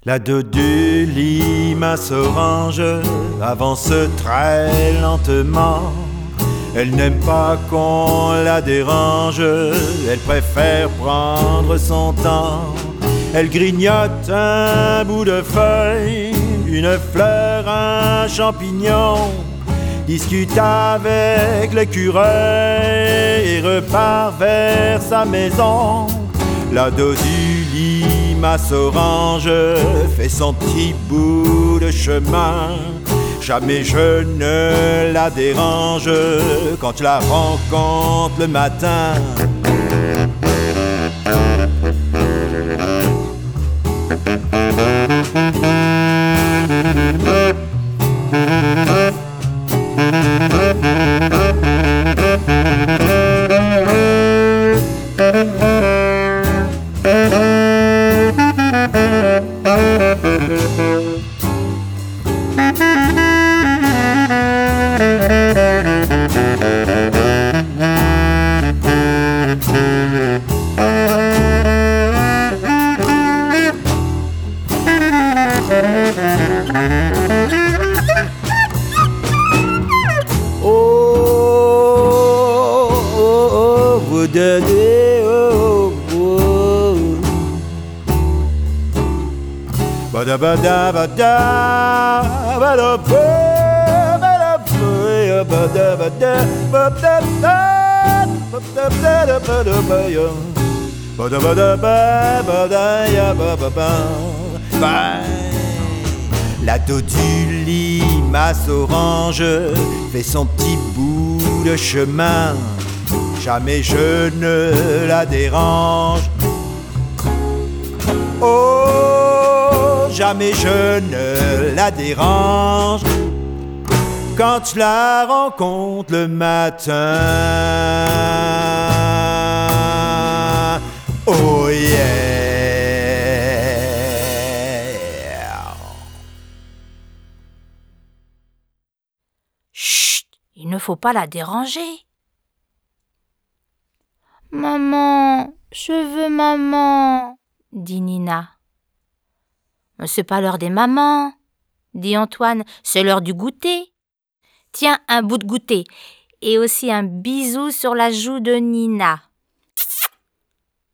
La Dodue limace orange avance très lentement. Elle n'aime pas qu'on la dérange, elle préfère prendre son temps. Elle grignote un bout de feuille, une fleur, un champignon, discute avec l'écureuil et repart vers sa maison. La Dodue limace orange fait son petit bout de chemin. Jamais je ne la dérange quand je la rencontre le matin. La Dodue limace orange fait son petit bout de chemin. Jamais je ne la dérange. Oh, jamais je ne la dérange quand je la rencontre le matin. Oh yeah. Chut, il ne faut pas la déranger. Maman, je veux maman, dit Nina. C'est pas l'heure des mamans, dit Antoine, c'est l'heure du goûter. Tiens, un bout de goûter et aussi un bisou sur la joue de Nina.